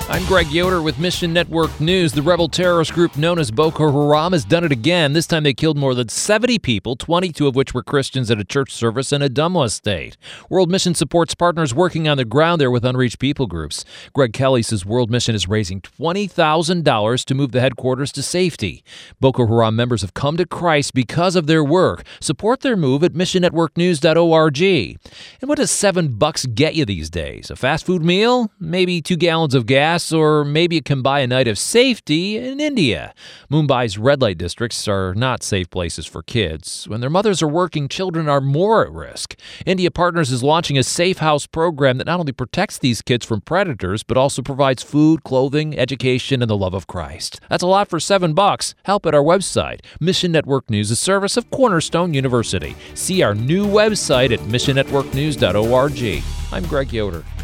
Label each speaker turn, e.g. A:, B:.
A: I'm Greg Yoder with Mission Network News. The rebel terrorist group known as Boko Haram has done it again. This time they killed more than 70 people, 22 of which were Christians at a church service in Adamawa State. World Mission supports partners working on the ground there with unreached people groups. Greg Kelly says World Mission is raising $20,000 to move the headquarters to safety. Boko Haram members have come to Christ because of their work. Support their move at missionnetworknews.org. And what does $7 get you these days? A fast food meal? Maybe 2 gallons of gas? Or maybe it can buy a night of safety in India. Mumbai's red light districts are not safe places for kids. When their mothers are working, children are more at risk. India Partners is launching a safe house program that not only protects these kids from predators, but also provides food, clothing, education, and the love of Christ. That's a lot for $7. Help at our website. Mission Network News, a service of Cornerstone University. See our new website at missionnetworknews.org. I'm Greg Yoder.